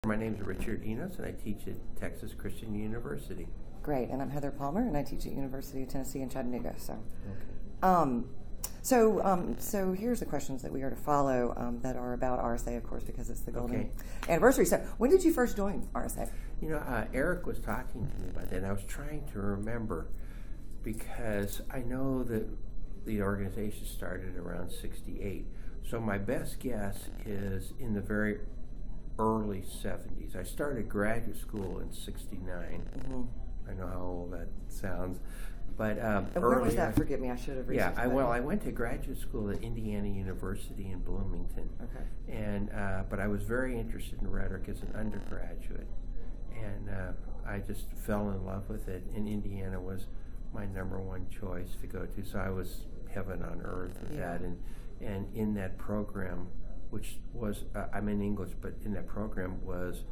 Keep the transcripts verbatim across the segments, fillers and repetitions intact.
My name is Richard Enos, and I teach at Texas Christian University. Great, and I'm Heather Palmer, and I teach at University of Tennessee in Chattanooga. So, Okay. um, so, um, so here's the questions that we are to follow um, that are about R S A, of course, because it's the golden Okay. anniversary. So, when did you first join R S A? You know, uh, Eric was talking to me about that, and I was trying to remember because I know that the organization started around sixty-eight. So my best guess is in the very early seventies. I started graduate school in sixty-nine. Mm-hmm. I know how old that sounds, but um, And where was earlier- that? Forgive me, I should have researched Yeah, I, that. well, I went to graduate school at Indiana University in Bloomington. Okay. And uh, but I was very interested in rhetoric as an undergraduate, and uh, I just fell in love with it. And Indiana was my number one choice to go to, so I was heaven on earth with Yeah. that. And and in that program, which was uh, I'm in English, but in that program was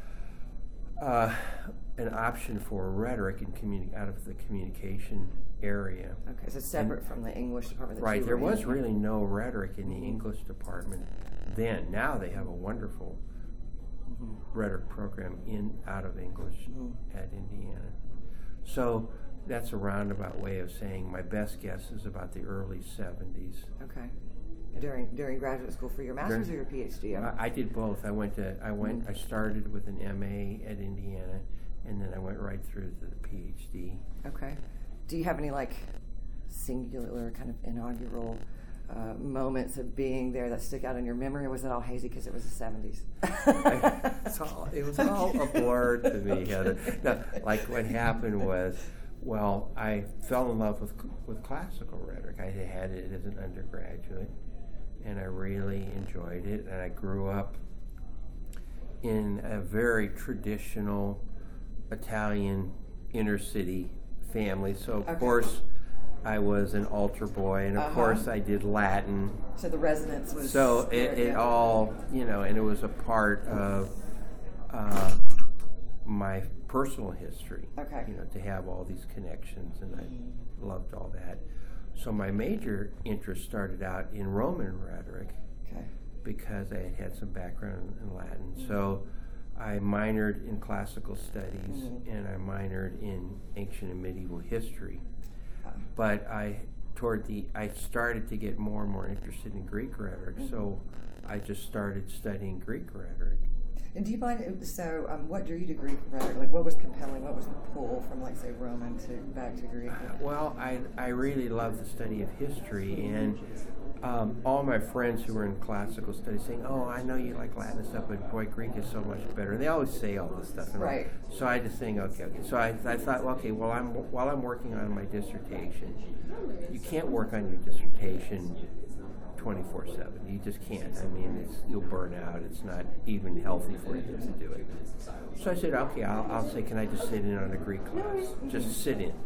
uh, an option for rhetoric and communi- out of the communication area. Okay, so separate from the English department. that Right, you there were in. was really no rhetoric in the English department then. Now they have a wonderful Mhm. rhetoric program in out of English Mhm. at Indiana. So that's a roundabout way of saying my best guess is about the early seventies. Okay. During during graduate school for your master's During- or your PhD? I, I did both. I went to I went Mhm. I started with an M A at Indiana, and then I went right through to the PhD. Okay. Do you have any like singular kind of inaugural uh, moments of being there that stick out in your memory, or was it all hazy because it was the seventies? It's all, it was all a blur to me, Heather. No, like what happened was, well, I fell in love with with classical rhetoric. I had it as an undergraduate, and I really enjoyed it. And I grew up in a very traditional Italian inner city family. So of Okay. course I was an altar boy, and of Uh-huh. course I did Latin. So the resonance was So it, there, it yeah. all, you know, and it was a part of uh, my personal history. Okay. You know, to have all these connections, and I loved all that. So my major interest started out in Roman rhetoric Okay. because I had had some background in Latin. So I minored in classical studies, Mhm. and I minored in ancient and medieval history. Uh, But I, toward the, I started to get more and more interested in Greek rhetoric, so I just started studying Greek rhetoric. And do you mind? So, um, what drew you to Greek rhetoric? Like, what was compelling? What was the pull from, like, say, Roman to back to Greek? Well, I, I really love the study of history, and um, all my friends who were in classical studies saying, "Oh, I know you like Latin and stuff, but boy, Greek is so much better." And they always say all this stuff. And all. Right. So I just think, okay, okay. So I, I thought, well, okay, well, I'm while I'm working on my dissertation, you can't work on your dissertation twenty-four seven. You just can't. I mean, it's, you'll burn out. It's not even healthy for you to do it. So I said, okay, I'll, I'll say, can I just sit in on a Greek class? Just sit in.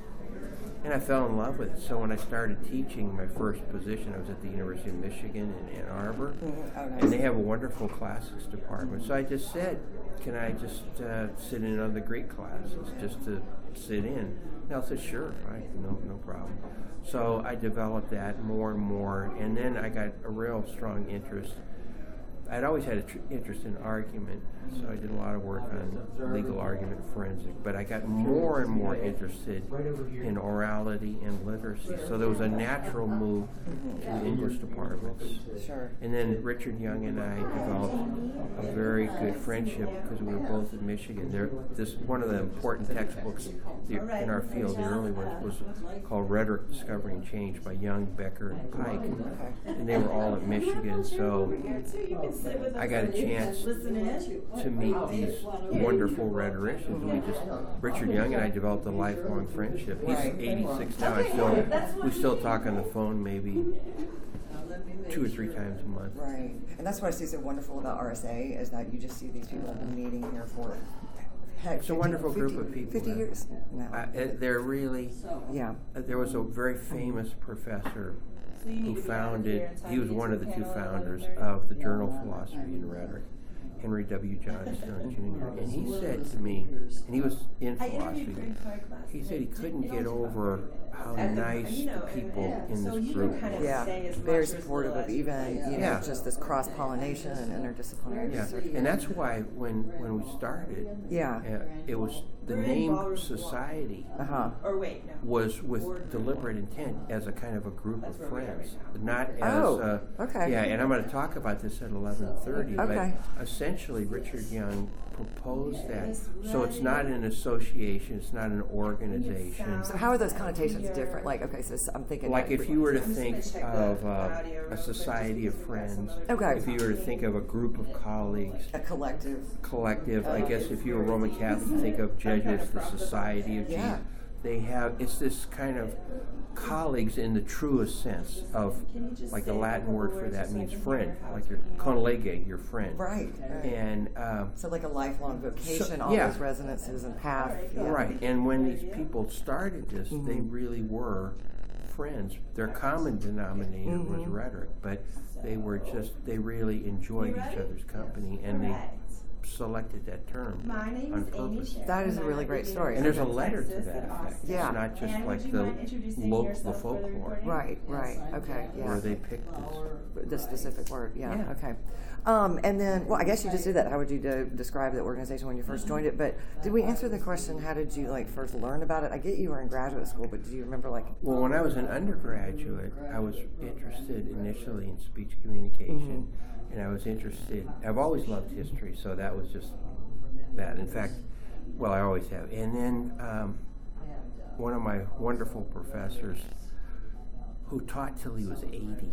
And I fell in love with it. So when I started teaching, my first position, I was at the University of Michigan in Ann Arbor. Mhm. Oh, nice. And they have a wonderful classics department. So I just said, can I just uh, sit in on the Greek classes, just to sit in? And I said, sure, fine, no, no problem. So I developed that more and more, and then I got a real strong interest. I'd always had an tr- interest in argument, so I did a lot of work on legal argument forensic, but I got more and more interested in orality and literacy. So there was a natural move to the English departments. Sure. And then Richard Young and I developed a very good friendship because we were both in Michigan. There, this one of the important textbooks the, in our field, the early ones, was called Rhetoric, Discovery, and Change by Young, Becker, and Pike. And they were all at Michigan, so I got a chance to meet these wonderful rhetoricians. We just Richard Young and I developed a lifelong friendship. He's Right. eighty-six now. I still we still talk on the phone maybe two or three times a month. Right. And that's what I see so wonderful about R S A is that you just see these people meeting here for heck, It's a wonderful group of people. fifty uh, years now. Uh, it- they're really. Yeah. Uh, there was a very famous professor who founded. He was one of the two founders of the Journal of Philosophy and Rhetoric, Henry W. Johnstone Junior And he said to me, and he was in philosophy, he said he couldn't get over how nice the people in this group were. Yeah, very supportive of even, you know, Yeah. just this cross-pollination and interdisciplinary Yeah, research. and that's why when when we started, Yeah. uh, it was the name Society Uh-huh. Or wait, no. was with deliberate intent as a kind of a group of friends, not as Oh, a, okay. yeah. And I'm going to talk about this at eleven thirty. Okay. But essentially, Richard Young proposed that, so it's not an association, it's not an organization. So how are those connotations different? Like, okay, so I'm thinking... Like if you were to think of uh, a society of friends, Okay. if you were to think of a group of colleagues, a collective... collective, I guess if you were Roman Catholic, think of Jesuits, the Society of Yeah. Jesus. They have, it's this kind of colleagues in the truest sense of, like the Latin word for that means friend, like your conlege, your friend. Right. right. And um, So like a lifelong vocation, So- all yeah. those resonances and path. Yeah. right, and when these people started this, Mm-hmm. they really were friends. Their common denominator was Mm-hmm. rhetoric, but they were just, they really enjoyed each other's company, and they selected that term My name on is Amy purpose. Sherman. That is a really great story. And there's a I'm from letter to Texas that in effect. Austin. Yeah. It's not just And like would you the mind introducing local, the yourself for the folklore, recording? Right, right. Okay, yeah. where they picked this. The specific word, yeah. Yeah. Okay. Um, and then, well, I guess you just did that. How would you de- describe the organization when you first joined it? But did we answer the question, how did you, like, first learn about it? I get you were in graduate school, but do you remember, like... Well, when I was an undergraduate, I was interested initially in speech communication, Mm-hmm. and I was interested, I've always loved history, so that was just that. In fact, well, I always have. And then um, one of my wonderful professors who taught till he was eighty,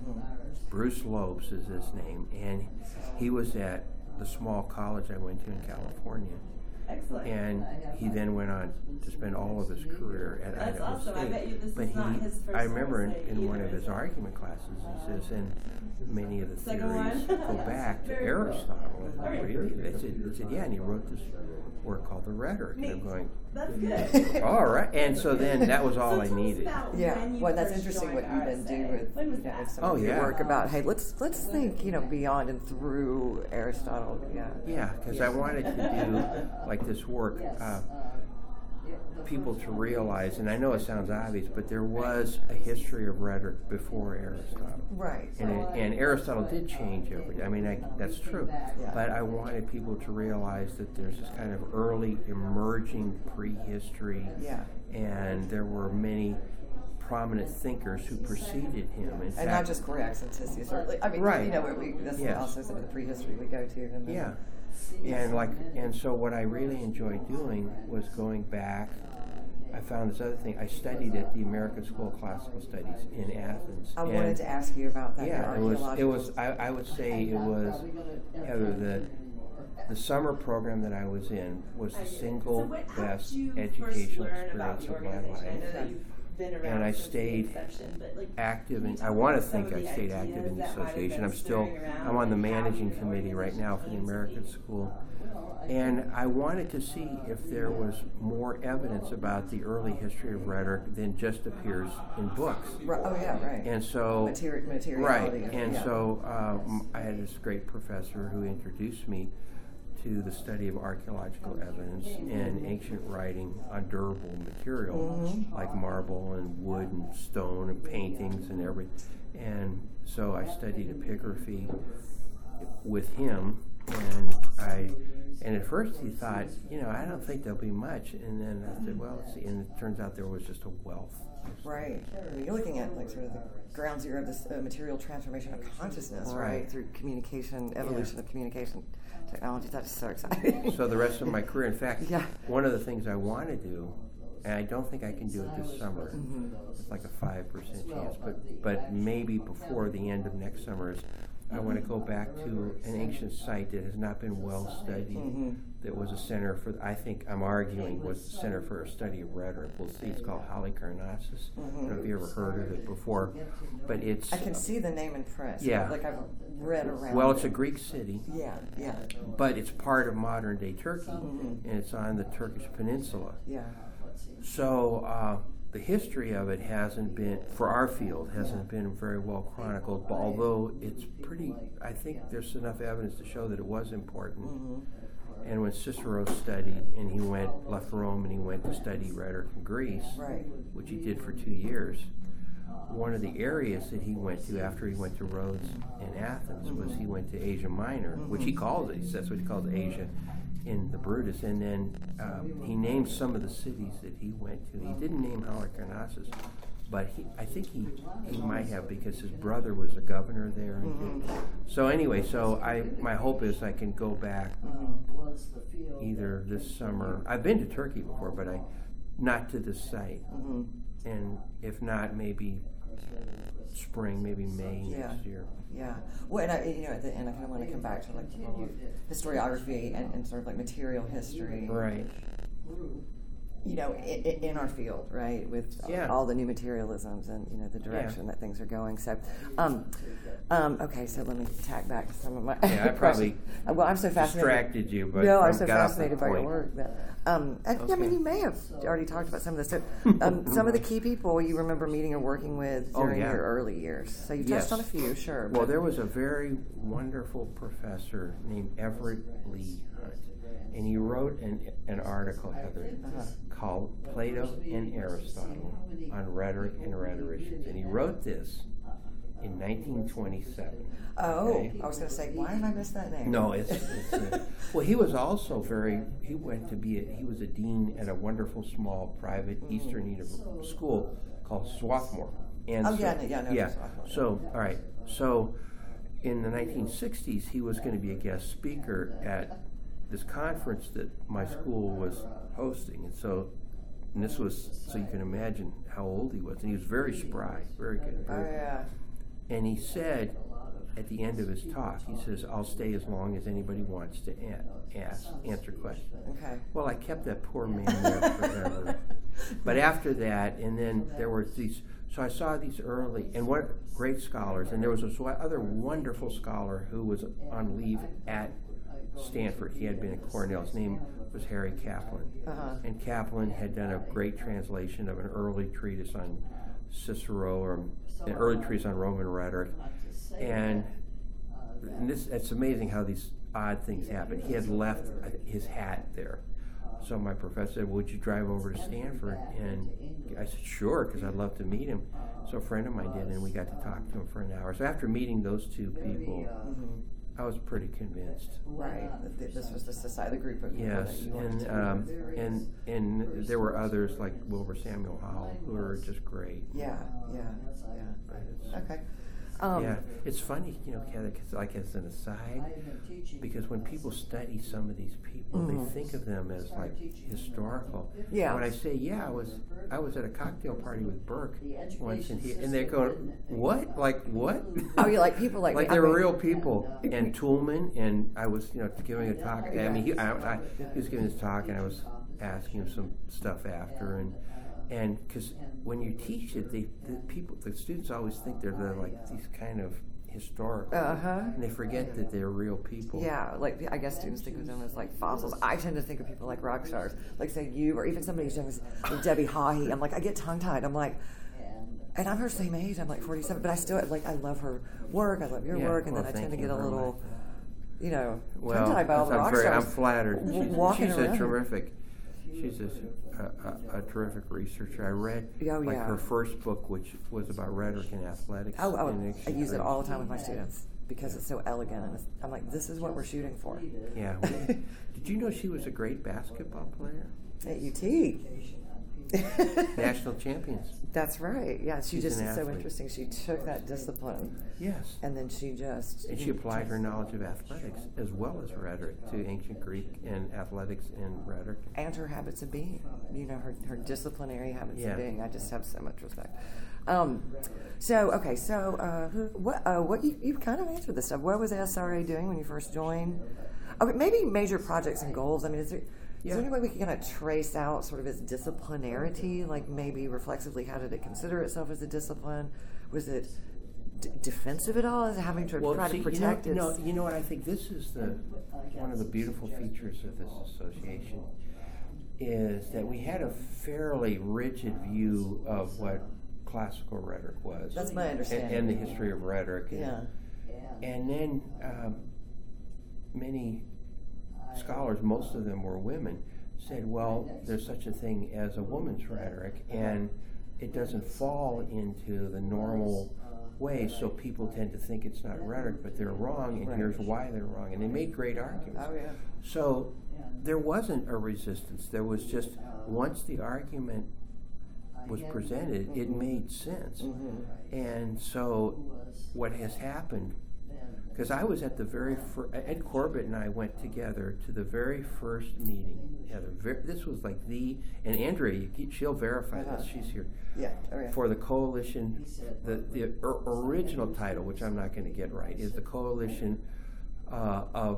Bruce Lopes is his name, and he was at the small college I went to in California. Excellent. And he then went on to spend all of his career at That's Idaho awesome. I State. bet you this but is he, not his first I remember in, State in one either, of his is it? argument classes, he says, and many of the Second theories one? go back to Very cool. Aristotle. All right. Really? They said, they said, yeah, and he wrote this work called The Rhetoric. And I'm Neat. going, That's good. all right. And so then that was all So I tell us needed. about Yeah, when you well, that's first interesting what joined you then do R S A. with, When was you know, that? some Oh, of your yeah. work about, hey, let's let's think, you know, beyond and through Aristotle. Yeah. Yeah, because I wanted to do like this work, uh, people to realize, and I know it sounds obvious, but there was a history of rhetoric before Aristotle. Right. And, it, and Aristotle did change over. I mean, I, that's true. But I wanted people to realize that there's this kind of early emerging prehistory, Yeah. and there were many prominent thinkers who preceded him. In And fact, not just Corax and Tisius. Or, I mean, Right. you know, we, that's Yes. also some of the prehistory we go to. And then, yeah. And like, and so what I really enjoyed doing was going back. I found this other thing. I studied at the American School of Classical Studies in Athens. I and wanted to ask you about that. Yeah, the it was. It archaeological- was. I, I would say it was. Heather, the the summer program that I was in was the single So what, how best did you first educational learn about experience the of my organization? I know life. that you've been around And I since the stayed inception, but, like, Active, can you and talk I want to about some think of I the stayed active ideas in the that might have association. been I'm still. stirring around, I'm on the like, how managing the committee right now for the organization American came to be? School. And I wanted to see if there was more evidence about the early history of rhetoric than just appears in books. Right, oh, yeah, right. And so, Materi- right, materiality. and yeah. so um, I had this great professor who introduced me to the study of archaeological evidence and ancient writing on durable material Mm-hmm. like marble and wood and stone and paintings and everything. And so I studied epigraphy with him, and I. And at first he thought, you know, I don't think there'll be much. And then I said, well, let's see. And it turns out there was just a wealth. Right. I mean, you're looking at like sort of the ground zero of this uh, material transformation of consciousness, right? Right. Through communication, evolution of communication technology. That is so exciting. So the rest of my career, in fact, Yeah. one of the things I want to do, and I don't think I can do it this summer, it's like a five percent chance, but, but maybe before the end of next summer is I want to go back to an ancient site that has not been well studied, that was a center for, I think I'm arguing, was the Center for a Study of Rhetoric. We'll see, it's called Halicarnassus. I don't know if you ever heard of it before, but it's... I can see the name in print. So Yeah. Like I've read around. Well, it. it's a Greek city, Yeah, yeah, but it's part of modern-day Turkey, and it's on the Turkish peninsula. yeah. So uh, the history of it hasn't been, for our field, hasn't been very well chronicled, but although it's pretty, I think there's enough evidence to show that it was important. Mm-hmm. And when Cicero studied, and he went, left Rome, and he went to study rhetoric in Greece, Right. which he did for two years, one of the areas that he went to after he went to Rhodes and Athens was he went to Asia Minor, which he calls it, that's what he calls Asia in the Brutus, and then um, he named some of the cities that he went to. He didn't name Halicarnassus, but he, I think he, he might have because his brother was a governor there. And Mm-hmm. So anyway, so I my hope is I can go back either this summer. I've been to Turkey before, but I not to this site, Mm-hmm. and if not, maybe spring, maybe May Yeah. next year. Yeah. Well, and I, you know, at the end, I kind of want to come back to like um, historiography and, and sort of like material history. Right. You know, in, in our field, right, with Yeah. all the new materialisms and you know the direction that things are going. So, um, um, okay, so let me tack back to some of my Yeah, I probably questions. Uh, well, I'm so fascinated. distracted you, but no, I'm from- so got off fascinated the by your point. work. That, um, and, I mean, Okay. you may have already talked about some of this. So, um, some of the key people you remember meeting or working with Oh, during yeah. your early years. So you touched Yes. on a few, sure. Well, but- there was a very wonderful professor named Everett Lee Hunt, and he wrote an, an article, Heather, Uh-huh. called Plato and Aristotle on Rhetoric and Rhetoricians. And he wrote this in nineteen twenty-seven. Oh, okay? I was going to say, why have I missed that name? No, it's, it's uh, well. He was also very. He went to be. A, he was a dean at a wonderful small private Eastern Univ- school called Swarthmore. And Oh, so, yeah, I know- yeah, I know yeah. Swarthmore. So, all right. So, in the nineteen sixties, he was going to be a guest speaker at this conference that my school was hosting, and so. And this was so you can imagine how old he was. And he was very spry, very good. Oh, Very, yeah. and he said at the end of his talk, he says, "I'll stay as long as anybody wants to a- ask, answer questions." Okay. Well, I kept that poor man there forever. But after that, and then there were these, so I saw these early, and what great scholars, and there was this other wonderful scholar who was on leave at Stanford. He had been at Cornell. His name was Harry Kaplan. Uh-huh. And Kaplan had done a great translation of an early treatise on Cicero, or an early treatise on Roman rhetoric. And, and this, it's amazing how these odd things happen. He had left his hat there. So my professor said, "Would you drive over to Stanford?" And I said, "Sure," because I'd love to meet him. So a friend of mine did, and we got to talk to him for an hour. So after meeting those two people, Mm-hmm. I was pretty convinced. Right. that th- This was the society, the group of people Yes, that you wanted and to um, and and there were others like Wilbur Samuel Howell who were just great. Yeah, yeah, yeah. But it's- Okay. Um, yeah, it's funny, you know, Heather, 'cause like as an aside, because when people study some of these people, Mhm. they think of them as like historical. Yeah. When I say, yeah, I was I was at a cocktail party with Burke once, and he and they go, what? Like what? Oh, you like people like like I they were mean- real people. And Toolman, and I was, you know, giving a talk. I mean, he, I, I, he was giving his talk, and I was asking him some stuff after, and and because when you teach it, they the people, the students always think they're, they're like these kind of historical, Uh-huh. and they forget that they're real people. Yeah, like I guess students think of them as like fossils. I tend to think of people like rock stars, like say you or even somebody as young as like Debbie Haughey. I'm like, I get tongue tied. I'm like, and I'm her same age. I'm like forty-seven, but I still like I love her work. I love your Yeah, work, and well, then I tend thank to you get a very little, much. you know, Well, tongue tied by all the I'm rock very, I'm stars. flattered. w- She's, walking she's around. a terrific. She's a, a, a, a terrific researcher. I read Oh, like yeah. her first book, which was about rhetoric and athletics. Oh, oh, and I use it she- all the time with my students because it's so elegant, and it's, I'm like, this is what we're shooting for. Yeah. Did you know she was a great basketball player? At U T. National champions. That's right. Yeah, she She's just an is so athlete. interesting. She took that discipline Yes. and then she just And she applied her knowledge of athletics as well as rhetoric to ancient Greek and athletics and rhetoric. and her habits of being. You know, her, her disciplinary habits Yeah. of being. I just have so much respect. Um, so okay, so uh, who, what uh, what you you kind of answered this stuff. What was S R A doing when you first joined? Okay, maybe major projects and goals. I mean, is there is Yeah. there any way we can kind of trace out sort of its disciplinarity? Like maybe reflexively, how did it consider itself as a discipline? Was it d- defensive at all? Is it having to try see, to protect you know, its? you know, you know what? I think this is the one of the beautiful features of this association. is that we had a fairly rigid view of what classical rhetoric was. That's my and, understanding. and the history of rhetoric. And, Yeah. and then um, many scholars, most of them were women, said, well, there's such a thing as a woman's rhetoric, and it doesn't fall into the normal way, so people tend to think it's not rhetoric, but they're wrong, and Right. here's why they're wrong. And they made great arguments. Oh yeah. So there wasn't a resistance. There was just, once the argument was presented, it made sense. Mm-hmm. And so what has happened, because I was at the very first, Ed Corbett and I went together to the very first meeting. Yeah, the ver- this was like the, and Andrea, you keep, she'll verify Uh-huh. this, she's here, Yeah. Oh yeah. for the coalition. The, the or, original title, which I'm not going to get right, is the Coalition uh, of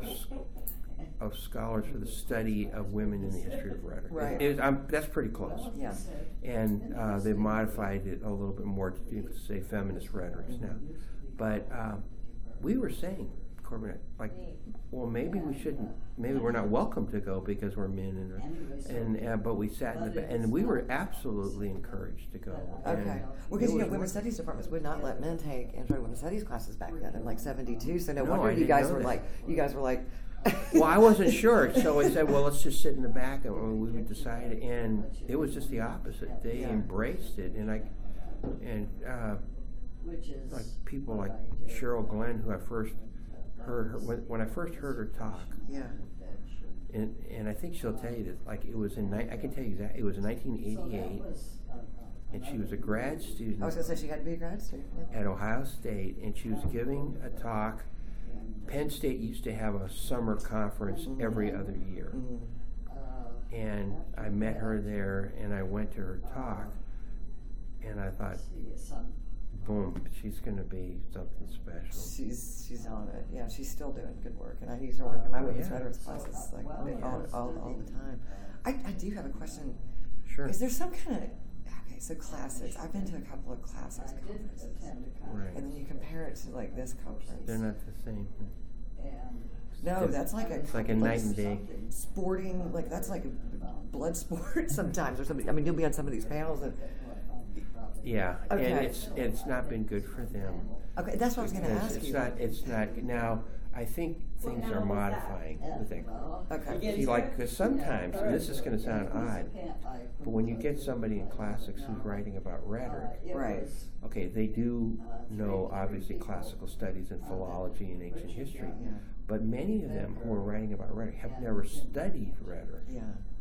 of Scholars for the Study of Women in the History of Rhetoric. Right. It, it, I'm, that's pretty close. Yeah. And uh, they modified it a little bit more to, be able to say feminist rhetorics now. But um, we were saying, Corbin, like, well, maybe we shouldn't, maybe we're not welcome to go because we're men, and and uh, but we sat in the back, and we were absolutely encouraged to go. Okay. And Well, because it you know, was women's studies departments would not let men take intro to women's studies classes back then in like seventy-two. So no, No, wonder I you didn't guys know were that. like, you guys were like. Well, I wasn't sure, so I said, well, let's just sit in the back, and we would decide. And it was just the opposite. They Yeah. embraced it, and I, and uh, like people like Cheryl Glenn, who I first heard her when, when I first heard her talk, Yeah. and and I think she'll tell you that, like, it was in ni- I can tell you exactly, it was in nineteen eighty-eight, and she was a grad student I was gonna say she had to be a grad student. Yeah. at Ohio State, and she was giving a talk. Penn State used to have a summer conference every other year. Mm-hmm. And I met her there, and I went to her talk, and I thought, boom, she's going to be something special. She's she's on it. Yeah, she's still doing good work, and I use her work in my women's Yeah. veterans classes like all, all, all the time. I, I do have a question. Sure. Is there some kind of okay? So classics. I've been to a couple of classics conferences, Right. and then you compare it to like this conference. They're not the same. No, It's- that's like a It's like a night and day. sporting. Like that's like a blood sport sometimes, or something. I mean, you'll be on some of these panels, and Yeah, and Okay. it's it's not been good for them. okay, that's what I was going to Because ask it's you. not, it's not, now, I think things are modifying with it. Okay. See, like, because sometimes, and this is going to sound odd, but when you get somebody in classics who's writing about rhetoric, Right. okay, they do know, obviously, classical studies and philology and ancient history, Yeah. but many of them who are writing about rhetoric have never studied rhetoric. Yeah.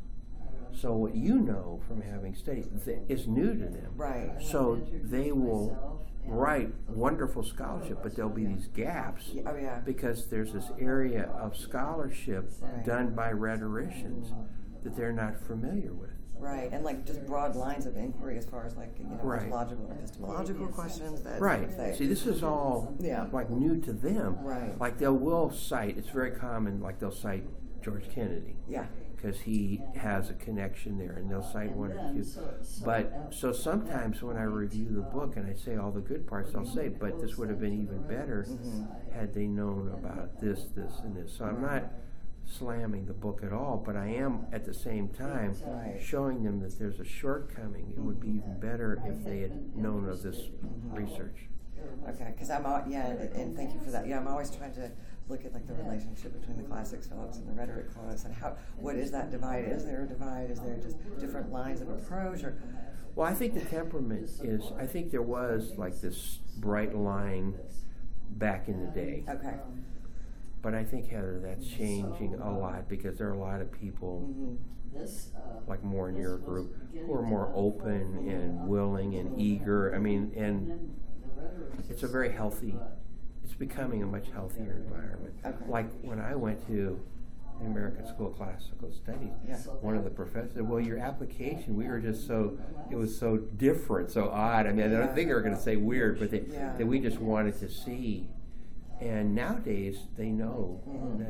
So what you know from having studied th- is new to them. Right. So they will write wonderful scholarship, but there'll be these gaps Yeah, oh yeah. because there's this area of scholarship Right. done by rhetoricians that they're not familiar with. Right, and like just broad lines of inquiry as far as like you know Right. logical epistemological questions. That Right. They, See, this is all Yeah. like new to them. Right. Like they will cite. It's very common. Like they'll cite George Kennedy. Yeah. Because he has a connection there, and they'll cite one or two. But so sometimes when I review the book and I say all the good parts, I'll say, but this would have been even better Mm-hmm. had they known about this, this, and this. So I'm not slamming the book at all, but I am at the same time Right. showing them that there's a shortcoming. It would be even better if they had known of this research. Okay, because I'm all, yeah, and, and thank you for that. Yeah, I'm always trying to look at like the relationship between the classics folks and the rhetoric folks, and how what is that divide? Is there a divide? Is there just different lines of approach? Or Well, I think the temperament is, I think there was like this bright line back in the day. okay, But I think, Heather, that's changing a lot because there are a lot of people, mm-hmm. like more in your group, who are more open and willing and eager. I mean, and it's a very healthy, it's becoming a much healthier environment. Okay. Like when I went to the American School of Classical Studies, Yeah. one of the professors said, well, your application, we were just so, it was so different, so odd. I mean, I don't think they were going to say weird, but they, Yeah. that we just wanted to see. And nowadays, they know Mhm. that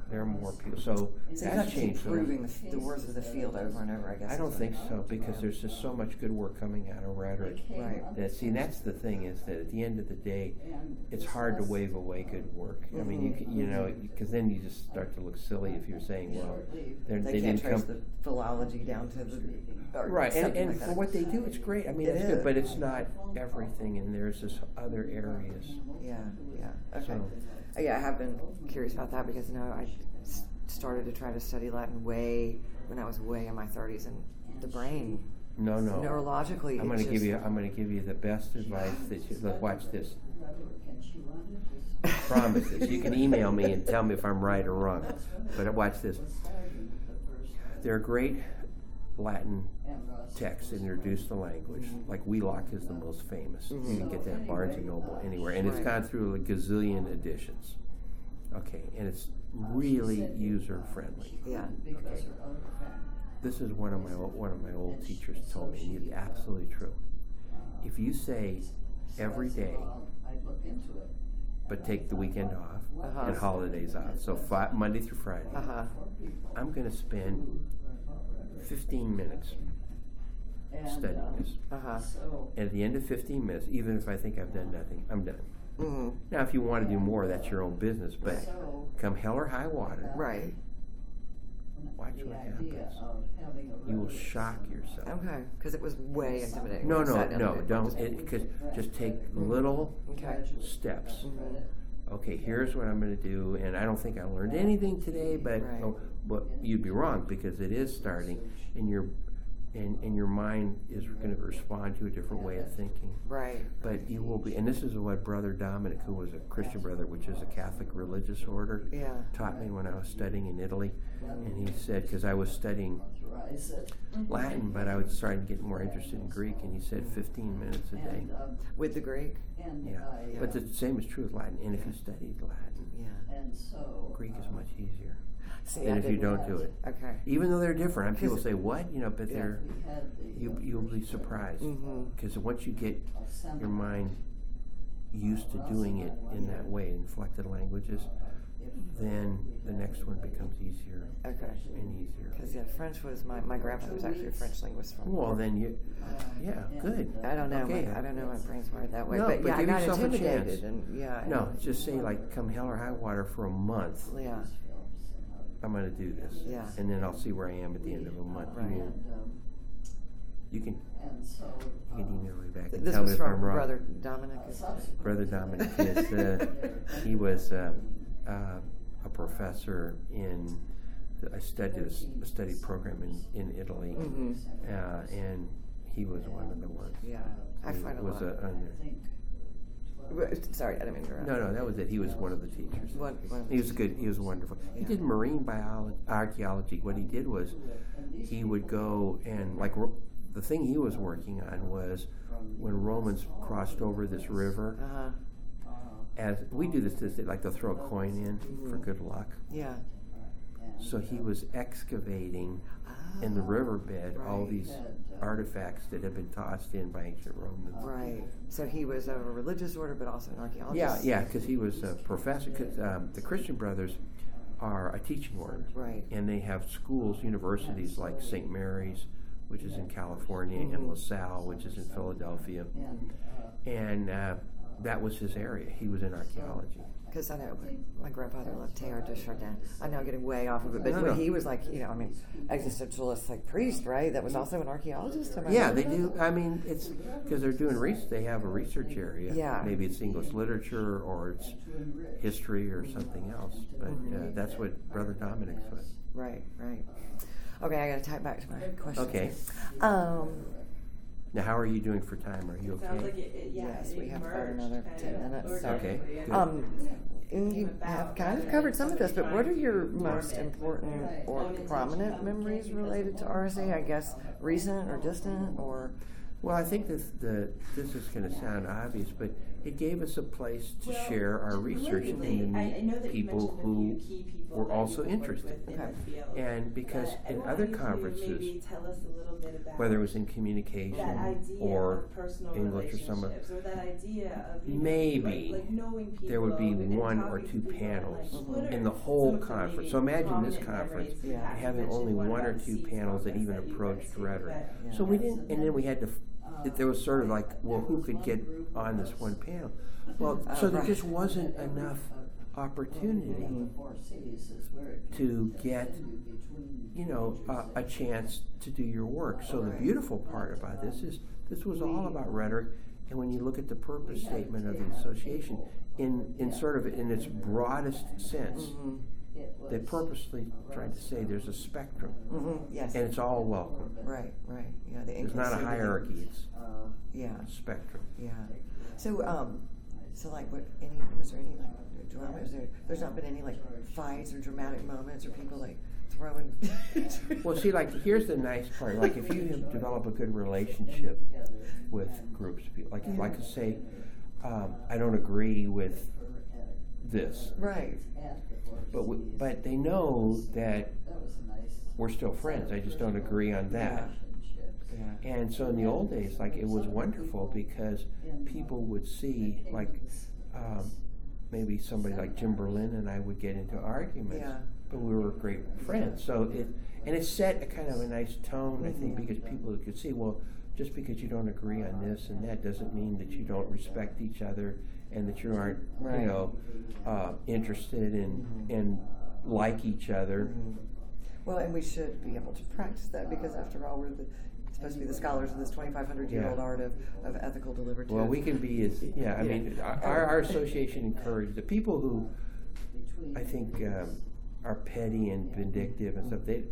There are more people. So So you that's have to keep changed. a lot. proving the, the words of the field over and over, I guess. I don't think so because there's just so much good work coming out of rhetoric. Right. That, see, that's the thing is that at the end of the day, it's hard to wave away good work. I mean, you can, you know, because then you just start to look silly if you're saying, well, they're, They, they can't didn't trace come. the philology down to the or Right, and, something and like for that. what they do, it's great. I mean, It it's good, is. but it's not everything, and there's this other areas. Yeah, yeah. Okay. So- Uh, yeah, I have been curious about that because you know I s- started to try to study Latin way when I was way in my thirties, and the brain No, no. neurologically. I'm it going to give just- you. I'm going to give you the best advice that you. Let's watch this. Promise this. You can email me and tell me if I'm right or wrong. But watch this. There are great Latin texts that introduce the language. Like Wheelock is the most famous. You can get that at Barnes and Noble anywhere, and it's Right. gone through a gazillion editions. Okay, and it's really user friendly. Yeah. This is one of my old, one of my old teachers told me, and it's absolutely true. If you say every day, but take the weekend off Uh-huh. and holidays off, so fi- Monday through Friday, Uh huh. I'm going to spend fifteen minutes studying this. Uh huh. And at the end of fifteen minutes, even if I think I've done nothing, I'm done. Mm-hmm. Now, if you want to do more, that's your own business. But come hell or high water, Right. watch what happens. You will shock yourself. Okay. Because it was way intimidating. No, when I no, sat down to no, do it. don't. Just- It could just take little Okay. steps. Mhm. Okay, here's what I'm going to do, and I don't think I learned anything today, but Right. oh, but you'd be wrong because it is starting, and your and, and your mind is going to respond to a different way of thinking. Right. But you will be, and this is what Brother Dominic, who was a Christian brother, which is a Catholic religious order, Yeah. taught me when I was studying in Italy. And he said, because I was studying Latin, but I was starting to get more interested in Greek, and he said fifteen minutes a day. With the Greek. Yeah, but the same is true with Latin. And if you studied Latin, Yeah. Greek is much easier See, than I if you didn't- don't do it. Okay. Even though they're different, and people Because- say what, you know, but Yeah. they're you you'll be surprised Mhm. because once you get your mind used to doing it in that way, inflected languages, then the next one becomes easier Okay. and easier. Because yeah, French was my my grandfather was actually a French linguist from. Well, then you, yeah, good. I don't know. Okay. My, I don't know. My brain's wired that way. No, but but yeah, I give got yourself a intimidated, chance. and yeah. No, just say like, come hell or high water for a month. Yeah. I'm going to do this, Yeah. and then I'll see where I am at the end of a month. Right. You, will- you can you can email me back and This tell me was if from I'm wrong. Brother Dominic. Brother Dominic is uh, he was uh, uh, a professor in I studied a, s- a study program in, in Italy, Mhm. uh, and he was one of the ones. Yeah. I who find a was lot. a, under, Sorry, I didn't mean to interrupt. no, no, that was it. He was one of the teachers. One, one of He was good. He was wonderful. He Yeah. did marine biology, archaeology. What he did was, he would go and like ro- the thing he was working on was when Romans crossed over this river. Uh huh. As we do this, this like they'll throw a coin in for good luck. Yeah. So he was excavating in the riverbed all Right. these artifacts that had been tossed in by ancient Romans. Right. So he was of a religious order, but also an archaeologist. Yeah, yeah, because he was a professor. Cause, um, the Christian Brothers are a teaching order, Right. and they have schools, universities like Saint Mary's, which is in California, Mhm. and LaSalle, which is in Philadelphia, and uh, that was his area. He was in archaeology. Because I know my, my grandfather loved Teilhard de Chardin. I know I'm getting way off of it, but No, when no. he was like, you know, I mean, existentialist, like priest, right? That was also an archaeologist. Am I Yeah, right they about do. I mean, it's because they're doing research. They have a research area. Yeah. Maybe it's English literature or it's history or something else. But uh, that's what Brother Dominic's was. that? Right, right. Okay, I got to type back to my question. Okay. Um, Now, how are you doing for time? Are you It sounds like okay? it, it, yeah, Yes, it we have about merged, another kind ten of, minutes, or so- Okay, yeah. good. um, and you have kind of covered some of this, but what are your most important or prominent memories related to R S A? I guess recent or distant or Well, I think this the this is going to sound obvious, but it gave us a place to Well, share our research and to relatedly, I, I meet know that you people mentioned a who few key people were that also you've worked interested. with in Okay. the field. And because But I in want other you to conferences, maybe tell us a little bit about whether it was in that communication idea or of personal English or some, relationships, or that idea of you know, maybe like, like knowing people, there would be and one or talking two to people, panels like, what in are the whole some of the conference. maybe So imagine this prominent conference memories you Yeah. have? You having mentioned only one one or about two Seeds panels that Conference even that you approached guys did, rhetoric. but- So we didn't, and then we had to. It, there was sort of like, well, who could get on this one panel? Well, Oh, so there right. just wasn't enough opportunity to get, you know, a, a chance to do your work. So the beautiful part about this is this was all about rhetoric. And when you look at the purpose statement of the association, in, in sort of in its broadest sense, Mm-hmm. they purposely tried to say there's a spectrum, Mm-hmm. Yes. and it's all welcome. Right. Right. Yeah. The There's not a inclusivity. hierarchy; it's Yeah. a spectrum. Yeah. So, um, so like, what? Any? Was there any like drama? Is there? There's not been any like fights or dramatic moments or people like throwing. Well, see, like, here's the nice part. Like, if you have developed a good relationship with groups of people, like, Yeah. like say, um, I don't agree with this, Right. but we, but they know that we're still friends. I just don't agree on that. Yeah. And so in the old days, like, it was wonderful because people would see, like, um, maybe somebody like Jim Berlin and I would get into arguments, Yeah. but we were great friends. So it, and it set a kind of a nice tone, I think, because people could see, well, just because you don't agree on this and that doesn't mean that you don't respect each other and that you aren't, Right. you know, uh, interested in, in like each other. Mhm. Well, and we should be able to practice that because, after all, we're the, supposed to be the scholars of this twenty-five hundred year old Yeah. art of, of ethical deliberative. Well, we can be as, yeah, I mean, our, our association encouraged the people who I think um, are petty and vindictive and stuff, they,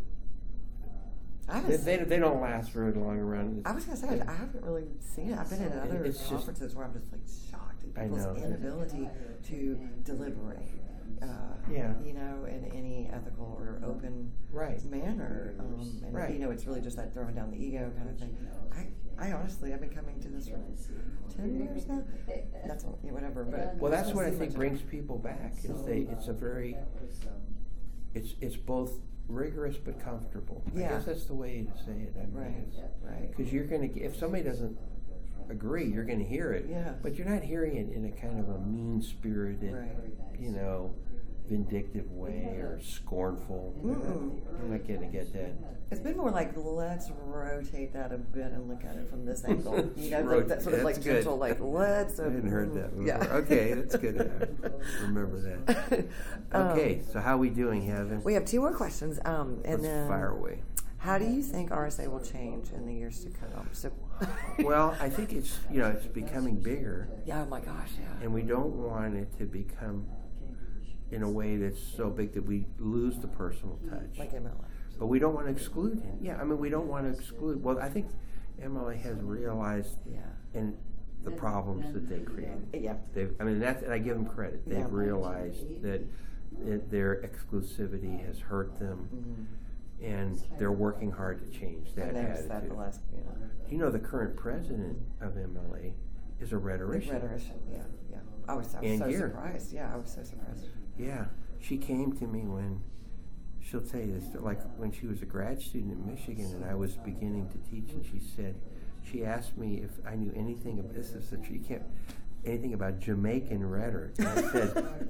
I, they, haven't they, seen- they don't last very long around. I was gonna say I haven't really seen it. I've been in other It's just- conferences where I'm just like shocked at I people's know. inability to deliberate. Uh, Yeah. You know, in any ethical or open Right. manner. Um, and Right. you know, it's really just that throwing down the ego kind of thing. I, I honestly, I've been coming to this for ten years now. That's all, yeah, whatever. But Well, that's what I see think much of brings it. people back, is they, it's a very, it's, it's both rigorous but comfortable. I Yeah. guess that's the way to say it. I mean, Right. it's- Right. Because you're going to, if somebody doesn't agree, you're going to hear it. Yeah. But you're not hearing it in a kind of a mean-spirited, Right. you know, vindictive way or scornful. Mm-mm. You're not going to get that. It's been more like, let's rotate that a bit and look at it from this angle. You know, Rot- like that sort of like that's good. gentle, like let's. I hadn't heard that before. Yeah. Okay, that's good. I remember that. Okay, so how are we doing, Heaven? We have two more questions, um, and Let's then fire away. how do you think R S A will change in the years to come? So, Well, I think it's, you know, it's becoming bigger, yeah, oh my gosh, yeah. and we don't want it to become in a way that's so big that we lose the personal touch. Like M L A. But we don't want to exclude him. Yeah, I mean, we don't want to exclude. Well, I think M L A has realized Yeah. in the problems that they created. Yeah. They've, I mean, that's, and I give them credit. They've Yeah. realized that it, their exclusivity has hurt them, Mm-hmm. and they're working hard to change I that noticed that attitude. the last, you know. You know, the current president of M L A is a rhetorician. Rhetorician, yeah, yeah. I was, I was Ann so Geer. surprised. Yeah, I was so surprised. Yeah, she came to me when, she'll tell you this, like when she was a grad student at Michigan and I was beginning to teach, and she said, she asked me if I knew anything of this, is that you can't, anything about Jamaican rhetoric. And I said,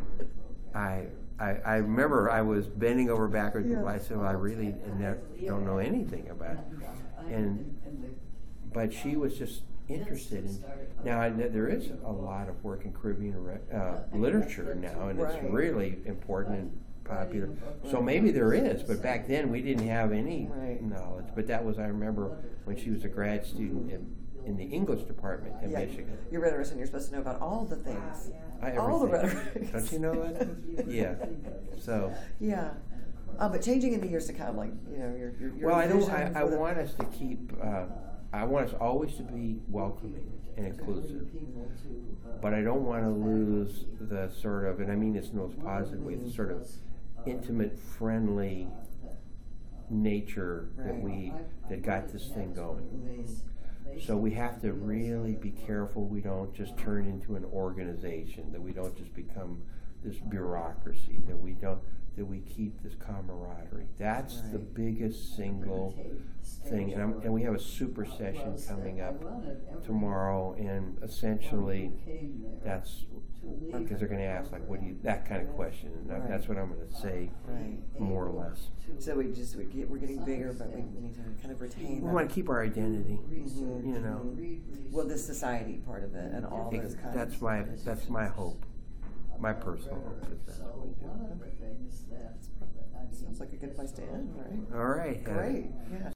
I, I, I remember I was bending over backwards, Yeah. I said, well, I really ne- don't know anything about it. And, but she was just interested in, now I know there is a lot of work in Caribbean re- uh, literature now, and it's Right. really important and popular. So maybe there is, but back then we didn't have any Right. knowledge. But that was, I remember when she was a grad student in, in the English department in Yeah, Michigan. you're rhetorician. You're supposed to know about all the things. I, All the everything. rhetoric. Don't you know that? Yeah. So, Yeah. Uh, but changing in the years to come, like, you know, your, your, your well, I don't. vision I, I for the- want us to keep. Uh, I want us always to be welcoming and inclusive, but I don't want to lose the sort of, and I mean this in the most positive way, the sort of intimate, friendly nature that Right. we that got this thing going. So we have to really be careful we don't just turn into an organization, that we don't just become this bureaucracy, that we don't, that we keep this camaraderie. That's Right. the biggest single thing. And, I'm, and we have a super session coming up tomorrow, and essentially that's because they're going to ask, like, what do you, that kind of question. And that- Right. that's what I'm going to say, Right. more or less. So we just we get, we're getting bigger, but we need to kind of retain. We that. want to keep our identity, Mhm. you know. Well, the society part of it and all those kinds. That's of my, that's my hope. My personal hope is that's what we do. Sounds like a good place to end, right? All right. Heather. Great. Yeah.